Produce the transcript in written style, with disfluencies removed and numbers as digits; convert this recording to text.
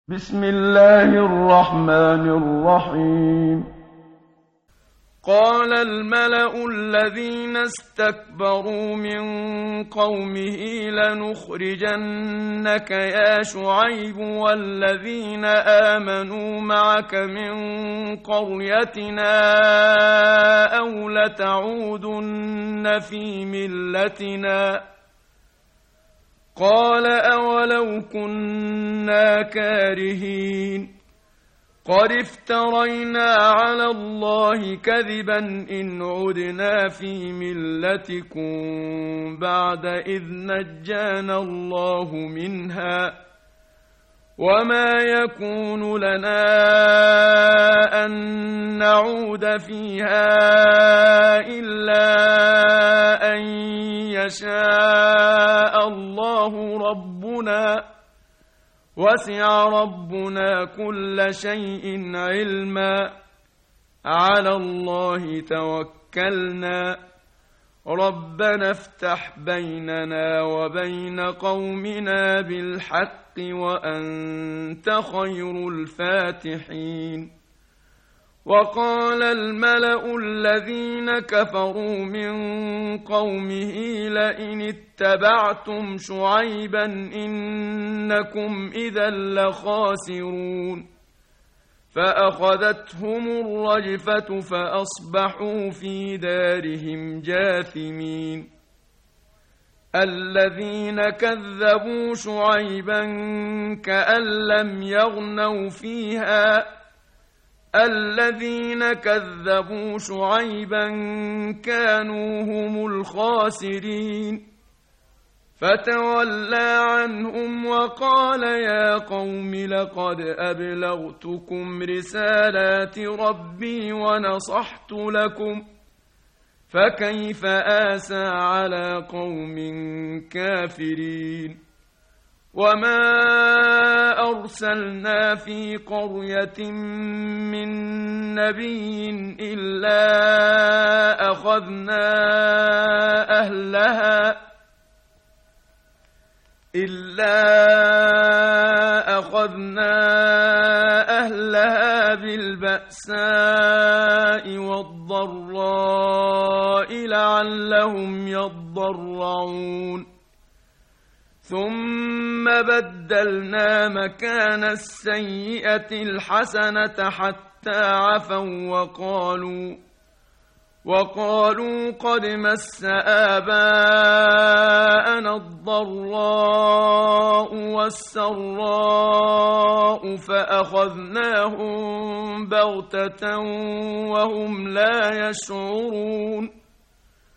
بسم الله الرحمن الرحيم. قال الملأ الذين استكبروا من قومه لنخرجنك يا شعيب والذين آمنوا معك من قريتنا أو لتعودن في ملتنا قال أولو كنا كارهين قد افترينا على الله كذبا إن عدنا في ملتكم بعد إذ نجانا الله منها وما يكون لنا أن نعود فيها إلا أن يشاء الله ربنا وسع ربنا كل شيء علما على الله توكلنا ربنا افتح بيننا وبين قومنا بالحق وأنت خير الفاتحين. وقال الملأ الذين كفروا من قومه لئن اتبعتم شعيبا إنكم إذا لخاسرون فأخذتهم الرجفة فأصبحوا في دارهم جاثمين. الذين كذبوا شعيبا كأن لم يغنوا فيها الذين كذبوا شعيبا كانوا هم الخاسرين فتولى عنهم وقال يا قوم لقد أبلغتكم رسالات ربي ونصحت لكم فكيف آسى على قوم كافرين. وما أرسلنا في قرية من نبي إلا أخذنا أهلها بالبأساء والضراء لعلهم يضرعون ثم بدلنا مكان السيئة الحسنة حتى عفوا وقالوا قد مس آباءنا الضراء والسراء فأخذناهم بغتة وهم لا يشعرون.